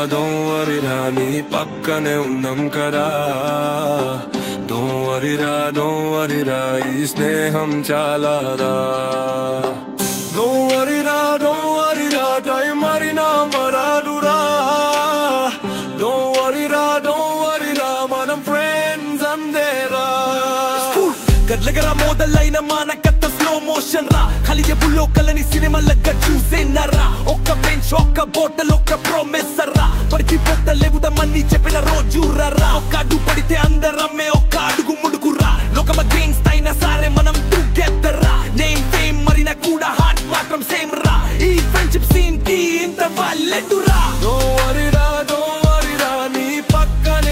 don't worry రా నీ పక్కనే ఉన్నాం కదా don't worry రా ఈ స్నేహం చాలాదా don't worry రా టైం మరినా మరాదురా don't worry రా మనం ఫ్రెండ్స్ అందేరా గడ్లగర మోదలైన మానకత్త స్లో మోషన్ రా ఖాళీ బుల్లో కలని సినిమాలగా చూసేనరా ఒక్క బెంచ్ ఒక్క బోటల్ ఒక్క ప్రొమిసర్ రా పరిచి పొట్టలేవుదమని చెప్పిన రోజు రా ఒక్క అడుగు పడితే అందరమ్మే ఒక్క అడుగు